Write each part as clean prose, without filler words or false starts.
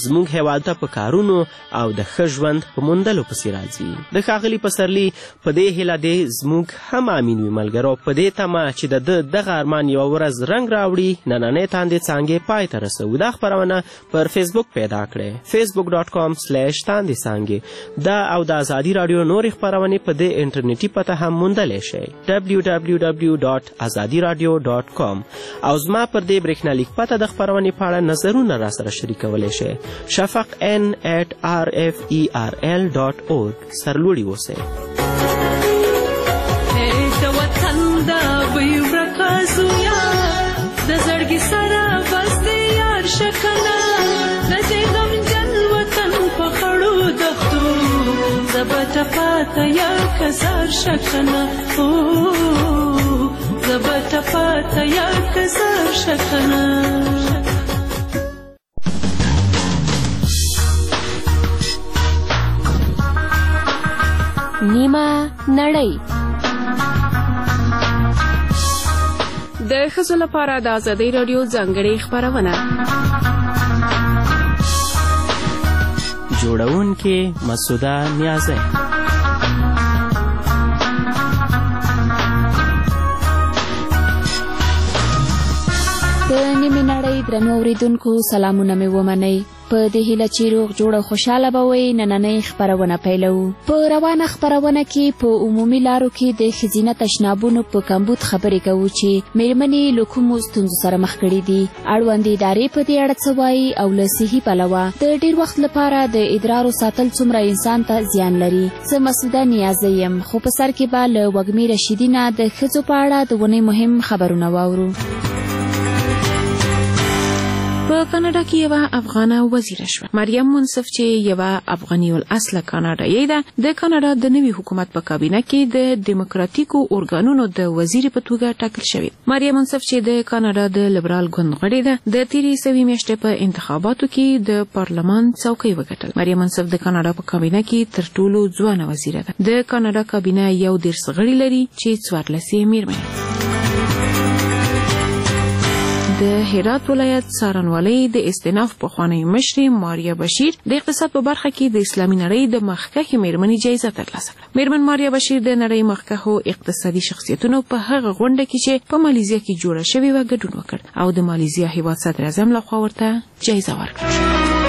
زموږ هیواد ته په کارونو او د ښه ژوند په موندلو پسې راځي. د ښاغلي پسرلي په دې هیله دی زموږ هم امین وي ملګرو، په دې تمه چې د ده دغه ارمان یوه ورځ رنګ راوړي، نننۍ تاندې څانګې پای ته رسوو. دا خپرونه پر فیسبوک پیدا کړئ، facebook.com/تاندې څانګې. دا او د ازادي راډیو نورې خپرونې په دې انټرنیټي پته هم موندلی شئ، www.azadiradio.com. او زما پر دې برېښنالیک پته د خپرونې په اړه نظرونه راسره شریکولی شئ، shafaqn@rferl.org. سرلوړي اوسئ. د وطن د بوی ورکاسویا د زړګي سره بس دی یار شکنه د دې غمجن وطن په خړو دښتو زبټ پاته یا کسر شکنه زبټ پاته یا کسر شکنه. نیمه نړۍ د ښځو لپاره د ازادۍ راډیو ځانګړې خپرونه. جوړونکې مسعوده نیازی. د نیمې نړۍ درنو اورېدونکو سلامونه مې ومنئ. په دې هیله چې روغ جوړ او خوشحاله به وئ، نننۍ خپرونه پیلوو. په روانه خپرونه کې په عمومي لارو کې د ښځینه تشنابونو په کمبود خبرې کوو چې مېرمنې له کومو ستونزو سره مخ کړي دي. اړوندې ادارې په دې اړه څه وایي او له صحي پلوه د ډېر وخت لپاره د ادرارو ساتل څومره انسان ته زیان لري. زه مسعوده نیازی یم، خو په سر کې به له وږمې رشیدي نه د ښځو په اړه د ونې مهم خبرونه واورو. په کاناډا کې یوه افغانه وزیره شوه. مریم منصف چې یوه افغاني الاصله کاناډایي ده، د کاناډا د نوي حکومت په کابینه کې د دیموکراتیکو ارګانونو د وزیرې په توګه ټاکل شوې. مریم منصف چې د کاناډا د لیبرال ګوند غړې ده، د تېرې سوي میاشتې په انتخاباتو کې د پارلمان څوکۍ وګټل. مریم منصف د کاناډا په کابینه کې تر ټولو ځوانه وزیره ده. د کاناډا کابینه 11 غړي لري چې 14 میرمنې. د هرات ولایت څارنوالۍ د استیناف پخوانی مشرې ماریا بشیر د اقتصاد په برخه کې د اسلامي نړۍ د مخکښې میرمنې جایزه ترلاسه کړه. میرمن ماریا بشیر د نړۍ مخکښو اقتصادي شخصیتونو په هغه غونډه کې چې په مالیزیا کې جوړه شوې وه ګډون وکړ او د مالیزیا هیواد صدر اعظم لخوا ورته جایزه ورکړل شوه.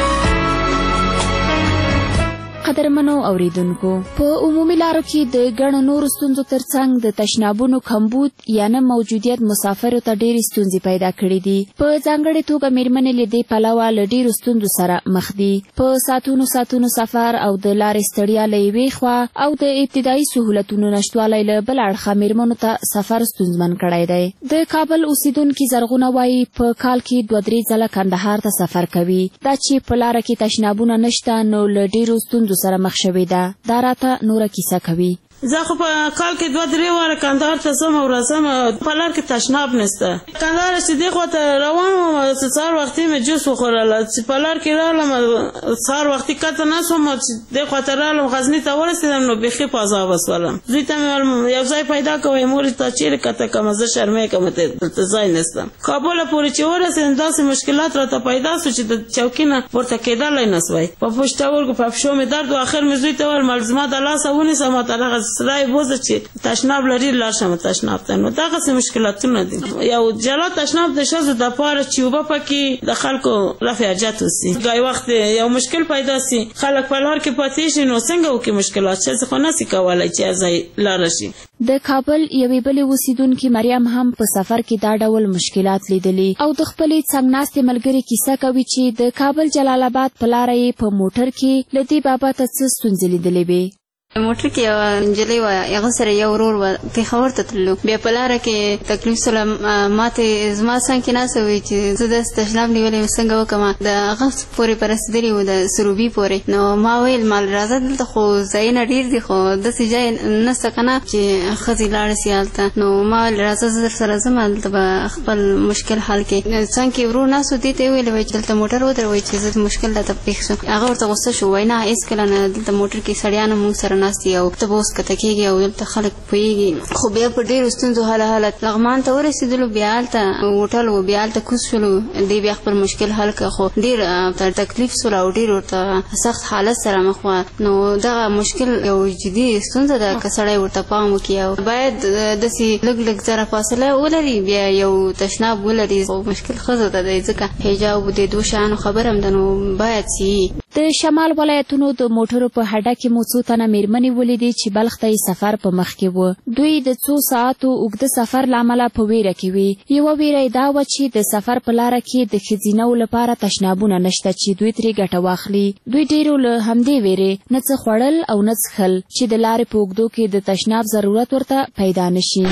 قدرمنو اوریدونکو، په عمومي لارو کې د ګڼو نورو ستونزو ترڅنګ د تشنابونو کمبود یا نه موجودیت مسافرو ته ډېرې ستونزې پیدا کړې دي. په ځانګړې توګه میرمنې له دې پلوه له ډېرو ستونزو سره مخ دي. په ساعتونو سفر او د لارې ستړیا له یوې خوا او د ابتدایي سهولتونو نشتوالی له بل اړخه میرمنو ته سفر ستونزمن کړی دی. د کابل اوسیدونکي زرغونه وایي په کال کې 2-3 ځله کندهار ته سفر کوي. دا چې په لاره کې تشنابونه نشته نو له ډېرو ستونزو سره مخ شوې ده. دا راته نوره کیسه کوي. زه خو په کال کې 2-3 واره کندهار ته ځم او راځم، په لار کې تشناب نشته. کندهار چې دې خواته روان وم، سهار وختي مې جوس وخوړله. چې په لار کې رالم، سهار وختي کته نه شوم، چې دې خواته رالم غزني ته ورسېدم نو بیخي په عذابه شولم. زوی ته مې یو ځای پیدا کوئ، مورې ته چیرې کته کومه، زه شرمېږم دلته ځای نشته. کابل پورې چې ورسېدم داسې مشکلات راته پیدا شو چې د چوکۍ نه پورته کېدلی نه شوی. په پښتورګو په پښو مې درد و. اخر مې زوی ته وویل ملزمه د لاسه ونیسه، ماته دغه سړی بوزه چې تشناب لري لاړ شم تشناب ته. نو دغسې مشکلاتونه دي. یو جلا تشناب د ښځو دپاره چې اوبه پکې د خلکو رفع حاجت وسي. ګای وخت یو مشکل پیدا سي، خلک په لار کې پاتې شي، نو څنګه وکړي مشکلات؟ ښځې خو نسي کولی چې ځای لاړه شي. د کابل یوې بلې اوسیدونکي مریم هم په سفر کې دا ډول مشکلات لیدلي او د خپلې څنګ ناستې ملګرې کیسه کوي چې د کابل جلال آباد په لاره یې په موټر کې له دې بابته څه ستونزې لیدلې وې. موټر کې یو نجلۍ وه، هغه سره یو ورور وه، پېښور ته تللو. بیا په لاره کې تکلیف سره ماته زما څنګ کې ناسته وی چې زه داسې تشناب نیولی یم څنګه وکړم. د هغه پورې په رسېدلي وو، د سروبي پورې. نو ما ویل مال راځه دلته خو ځایونه ډېر دي، خو داسې ځای نشته که نه چې ښځې لاړه شي هلته. نو ما ویل راځه زه در سره ځم، هلته به خپل مشکل حل کړي. څنګ کې ورور ناست و، دې ته یې ویلې وایي چې دلته موټر ودروئ چې زه مشکل راته پېښ شو. هغه ورته غوسه شو، وایي نه هېڅکله نه، دلته موټر کې سړیان هم موږ سره ناست یو ته اوس کته کېږي او دلته خلک پوهېږي خو بیا په ډېرو ستونزو حالت لغمان ته ورسېدلو بیا هلته هوټل و بیا هلته کوز شولو دی بیا خپل مشکل حل کړه خو ډېر تکلیف سوله او ډېر ورته سخت حالت سره مخ وه نو دغه مشکل یو جدي ستونزه ده که سړی ورته پام وکړي او باید داسې لږ لږ ذره فاصله ولري بیا یو تشناب ولري خو مشکل ښځو ته دی ځکه حجاب د دوه شیانو خبره هم ده نو باید سي د شمال ولایتونو د موټرو په هډه کې مو څو تنه میرمنې ولیدې چې بلخ ته یې سفر په مخ کې و دوی د څو ساعتو اوږده سفر له امله په ویره کې وي یوه ویره یې دا وه چې د سفر په لاره کې د ښځینهو لپاره تشنابونه نشته چې دوی ترې ګټه واخلي دوی ډېرو له همدې ویرې نه څه خوړل او نه څښل چې د لارې په اوږدو کې د تشناب ضرورت ورته پیدا نشي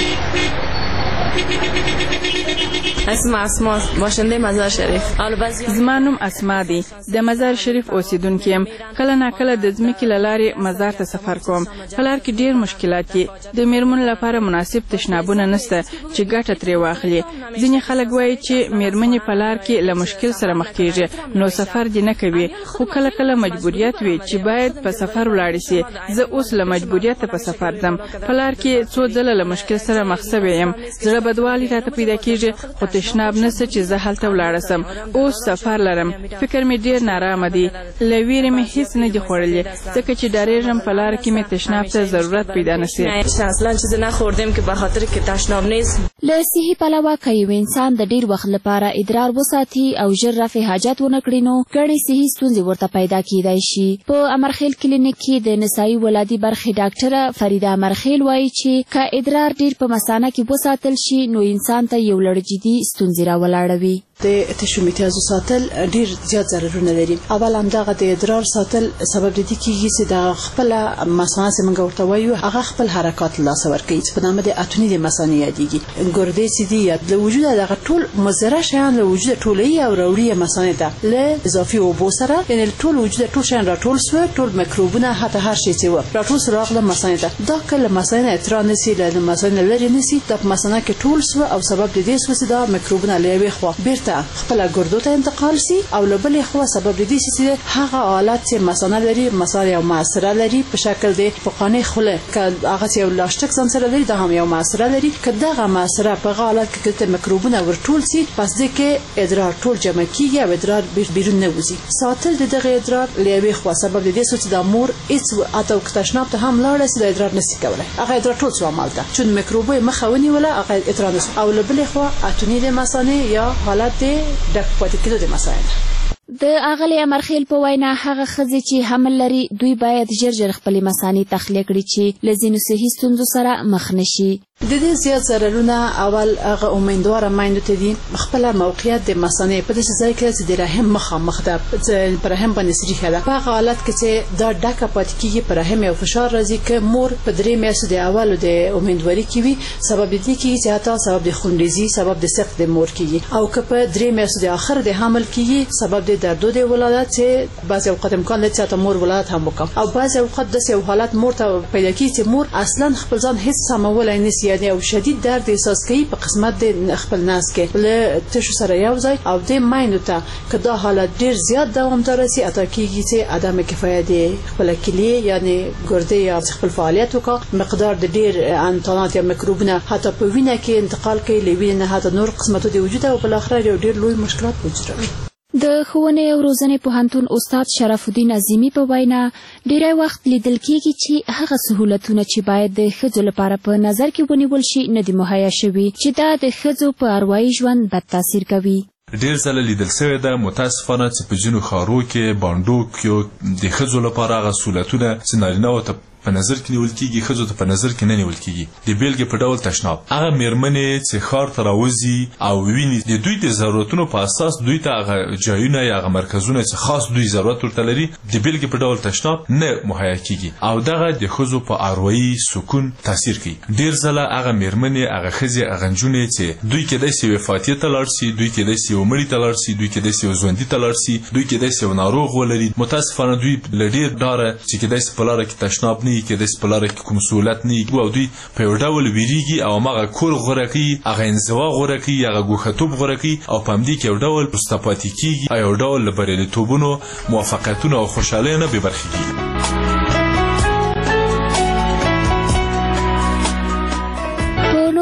اسما باشنده مزار شریف زما نوم اسما دی د مزار شریف اوسیدونکې یم کله ناکله د ځمکې له لارې مزار ته سفر کوم په لار کې ډېر مشکلات دي د میرمنو لپاره مناسب تشنابونه نشته چې ګټه ترې واخلي ځینې خلک وایي چې میرمنې په لار کې له مشکل سره مخ کېږي نو سفر دې نه کوي خو کله کله مجبوریت وي چې باید په سفر ولاړې سي زه اوس له مجبوریته په سفر ځم په لار کې څو ځله له مشکل سره مخ سوی یم زړه بدوالی راته پیدا کېږي خو تشناب نشته چې زه هلته ولاړه سم اوس سفر لرم فکر مې ډېر نارامه دی له ویرې مې هیڅ نه دي خوړلي ځکه چې ډارېږم په لاره کې مې تشناب ته ضرورت پیدا نه سي اصلا چیزی نخوردیم که به خاطر که تشناب نیست له صحي پلوه که یو انسان د ډېر وخت لپاره ادرار وساتي او ژر رفع حاجت ونه کړي نو ګڼې صحي ستونزې ورته پیدا کیدای شي په امرخیل کلینیک کې د نسایي ولادي برخې ډاکټره فریده امرخیل وایي چې که ادرار ډېر په مثانه کې وساتل شي نو انسان ته یو لړ جدي ستونزې راولاړوي د تشو میتیازو ساتل ډیر زیات ضررونه لري اول همدغه د ادرار ساتل سبب د دې کیږي چې د خپل مثانه څنګه ورته وایو هغه خپل حرکات لاس ورکوي چې په نامه د اتونی د مثانه یادېږي ګردې سیدي یا د وجود دغه ټول مضره شیان له وجود ټولې او وروړي مثانه ته له اضافي اوبو سره یعنی ټول وجود ټول شیان راټول سو ټول میکروبونه حتی هر شی چې و راټول سره راغله مثانه ته دا کله مثانه اترا نسی له مثانه لري نسی د مثانه کې ټول سو او سبب د دې سو چې دا میکروبونه لوي خو بیرته خپل ګردو ته انتقال سي او له بلې خوا سبب د دې چې هغه حالت چې مثانه لري مثانه یو معصره لري په شکل د فقانه خله که هغه یو لاستیک سره لري دا هم یو معصره لري که دغه معصره په حالت کې د میکروبونه ورټول سي پس د کې ادرار ټول جمع کیږي او ادرار بیرون نه وځي ساتل دغه ادرار لوي خو سبب د دې چې د مور هیڅ اته تشناب ته هم لاړ سي د ادرار نسی کولای هغه ادرار ټول څو عمل ده چون میکروبه مخاوني ولا هغه ادرار او له بلې خوا اتونی د مثانه یا حالت د پاتې کېدو د مثانه د اغلی امرخیل په وینا هغه ښځې چې حمل لري دوی باید ژر ژر خپلې مثانې تخلیه کړي چې له ځینو صحي ستونزو سره مخ نشي د دې زیات ضررونه اول هغه امیندواره میندو ته دي خپل موقعیت د مثانه په داسې ځای کې چې د رحم مخامخ ده پر رحم باندې سریخه ده په حالت کې چې دا ډکه پاتې کیږي پر رحم یو فشار راځي چې مور په درې میاشتو د اول د امیندواري کې وي سبب دې کیږي چې حتی سبب د خونریزي سبب د سقط د مور کیږي او که په درې میاشتو د اخر د حمل کیږي سبب د دردو د ولادت چې بعض اوقات امکان لري چې مور ولادت هم وکړي او بعض اوقات د یو حالت مور ته پیدا کیږي چې مور اصلا خپل ځان هیڅ سمولای نشي یعنی او شدید درد احساس کوي په قسمت د خپل ناس کې له تشو سره یو ځای او د ماینو ته که دا حالت ډیر زیات دوامدار شي اته کیږي چې عدم کفایت خپل کلیه یعنی ګردې یا خپل فعالیت وکړي مقدار د ډیر انتانات یا میکروبونه حتی په وینه کې انتقال کوي لوینه حتی نور قسمتو د وجود او بل اخر یو ډیر لوی مشکلات وجود د ښوونې او روزنې پوهنتون استاد شرف الدین عظیمی په وینا ډیری وخت لیدل کیږي چې هغه سهولتونه چې باید د ښځو لپاره په نظر کې ونیول شي نه دي مهیا شوي چې دا د ښځو په اروایي ژوند بد تاثیر کوي ډیر ځله لیدل شوی ده متاسفانه چې په ځینو ښارو کې بانډو کې د ښځو لپاره هغه سهولتونه چې نارینه‌و ته په نظر کې نیول کیږي ښځو ته په نظر کې نه نیول کیږي د بیلګې په ډول تشناب هغه میرمنې چې ښار ته راوځي او ویني د دوی د ضرورتونو په اساس دوی ته هغه ځایونه یا هغه مرکزونه چې خاص دوی ضرورت ورته لري د بیلګې په ډول تشناب نه مهیا کیږي او دغه د ښځو په اروایي سکون تاثیر کوي ډیر ځله هغه میرمنې هغه ښځې هغه نجونې چې دوی کېدای شي وفاتي ته لاړ شي دوی کېدای شي مړي ته لاړ شي دوی کېدای شي ژوندي ته لاړ شي دوی کېدای شي ناروغ ولري متاسفانه دوی له ډیر ډاره چې کېدای شي په لاره کې تشناب نه کېدای شي په لاره کوم سہولت نه او دوی په یو ډول ویریږي او هغه کور غوړه کوي هغه انزوا غوړه کوي هغه ګوښتوب غوړه کوي او په همدې کې یو ډول پستپاتي کیږي او یو ډول بریالیتوبونو موافقتونو او خوشحالۍ نه به برخه کیږي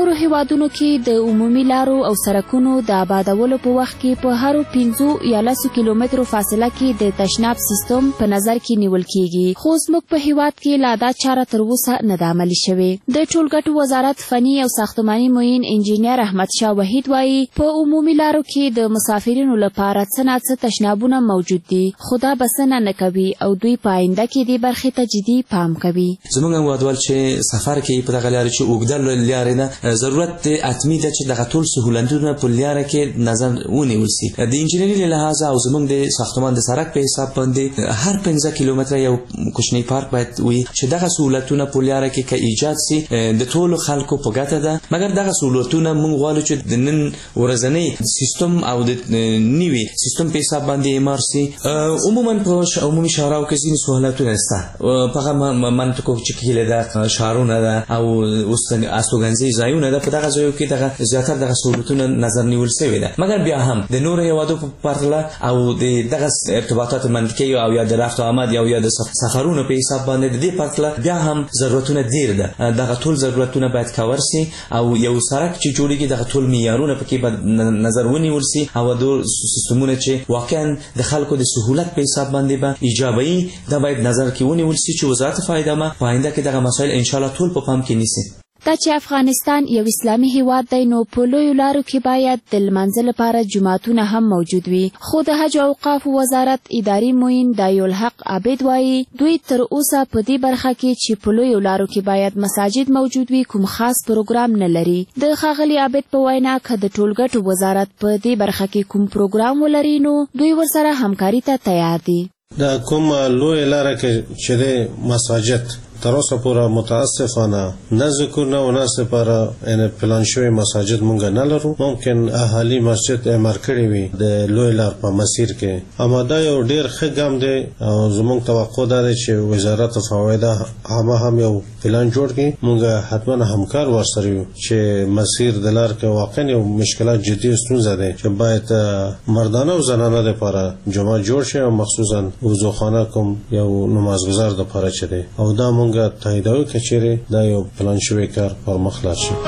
نورو هیوادونو کې د عمومي لارو او سړکونو د آبادولو په وخت کې په هرو 15 یا 10 کیلومترو فاصله کې د تشناب سیستم په نظر کې نیول کیږي، خو زموږ په هیواد کې لا دا چاره تر اوسه نه ده عملي شوې. د ټولګټو وزارت فني او ساختماني معین انجینیر احمد شاه وحید وایي په عمومي لارو کې د مسافرینو لپاره څه ناڅه تشنابونه موجود دي، خو دا بسنه نه کوي او دوی په آینده کې دې برخې ته جدي پام کوي. زموږ هیوادوال چې سفر کوي په دغه لارې چې اوږده لارې ده، ضرورت حتمي ده چې دغه ټول سهولتونه په لاره کې نظر ونیول شي. د انجینري له لحاظه او زموږ د ساختمان د سړک په حساب باندې هر 15 کیلومتره یو کوچنی پارک باید وي چې دغه سهولتونه په لاره کې ایجاد شي د ټولو خلکو په ګټه ده. مګر دغه سهولتونه موږ غواړو چې د نن ورځنی سیستم او د نیوي سیستم په حساب باندې اعمار شي. عموما په عمومي شهرو کې ځینې سهولتونه شته، په هغه منطقو چې کېله ده شهرونه ده او استوګنځي ځایونه ده، په دغه ځایو کې دغه زیاتره دغه سهولتونه نظر نیول شوی ده. مګر بیا هم د نورو هیوادو په پرتله او د دغه ارتباطات منطقي او یا د رفت و آمد یا د سفرونو په حساب باندې د دې پرتله بیا هم ضرورتونه ډیر ده. دغه ټول ضرورتونه باید کور شي او یو سړک چې جوړیږي دغه ټول معیارونه پکې باید نظر ونیول شي او د سیستمونه چې واقعا د خلکو د سهولت په حساب باندې به ایجابي دا باید نظر کې ونیول شي چې وزارت فایده ما په آینده کې دغه مسایل ان شاء الله ټول په پام کې نیسي. دا چې افغانستان یو اسلامي هیواد دی نو په لویو لارو کې باید د لمانځه لپاره جوماتونه هم موجود وي، خو د حج او اوقافو وزارت اداري معین دایالحق عابد وایي دوی تر اوسه په دې برخه کې چې په لویو لارو کې باید مساجد موجود وي کوم خاص پروګرام نه لري. د ښاغلي عابد په وینا که د ټولګټو وزارت په دې برخه کې کوم پروګرام ولري نو دوی ورسره همکاري ته تیار دي. دا کوم لوی لاره کې چې مساجد تر اوسه پورې متاسفانه نه ذکر نه وناسه پر ان پلان شوی مساجد مونږ نه لرو. ممکن اهالي مسجد امر کړی وي د لوی لار په مسیر کې، اما دا یو ډیر ښه ګام دی او زموږ توقع ده چې وزارت فوایده هم یو پلان جوړ کړي. مونږ حتما همکار ورسره یو چې مسیر د لار کې واقعا یو مشکلات جدي ستونزه ده چې باید مردانه او زنانه لپاره جمعه جوړ شي او مخصوصا وضوخانه کوم یو نمازګزار لپاره چي دي او دا مونږ تاییدوي کچېره دا یو پلان شوی کار پر مخ لاړ شي.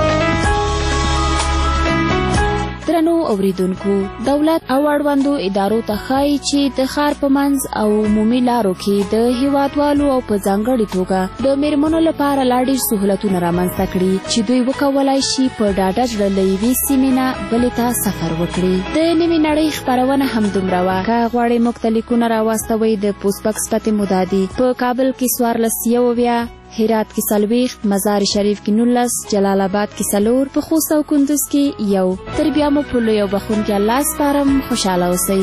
درنو اوریدونکو، دولت او اړوندو ادارو ته ښایي چې د ښار په منځ او عمومي لارو کې د هیوادوالو او په ځانګړې توګه د میرمنو لپاره لا ډېر سهولتونه رامنځته کړي چې دوی وکولای شي په ډاډه زړه له یوې سیمې نه بلې ته سفر وکړي. د نوې نړۍ خپرونه همدومره وه. که غواړئ موږ ته لیکونه راواستوئ د پوسټ بکس پتې مو دا دي: په کابل کې 1490، هرات کې 40، مزار شریف کې 19، جلال آباد کې 4، په خوست او کندوز کې 1. تر بیا مو په لوی او بخښونکي الله سپارم. خوشحاله اوسئ.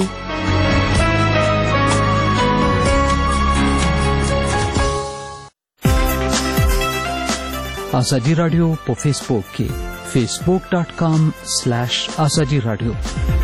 آزادی رادیو په فیسبوک کې facebook.com/azadi radio